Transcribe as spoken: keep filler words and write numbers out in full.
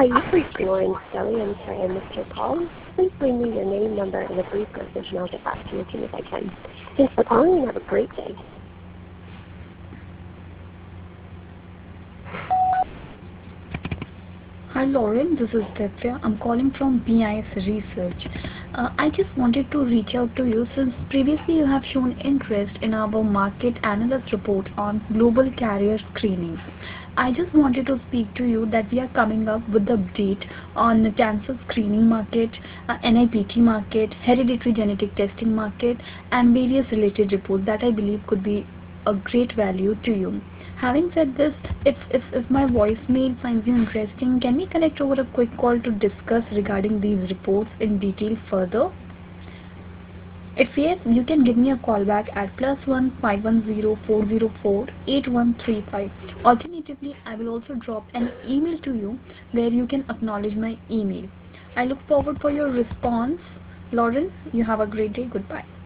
you've reached Lauren Skelly. I'm sorry I missed your call. Please leave me your name, number, and a brief message, and I'll get back to you as soon as I can. Thanks for calling, and have a great day. Hi Lauren, this is Divya. I'm calling from B I S Research. Uh, I just wanted to reach out to you since previously you have shown interest in our market analyst report on global carrier screening. I just wanted to speak to you that we are coming up with the update on the cancer screening market, uh, N I P T market, hereditary genetic testing market, and various related reports that I believe could be a great value to you. Having said this, if, if, if my voicemail finds you interesting, can we connect over a quick call to discuss regarding these reports in detail further? If yes, you can give me a call back at plus one five one zero four zero four eight one three five. Alternatively, I will also drop an email to you where you can acknowledge my email. I look forward for your response. Lauren, you have a great day. Goodbye.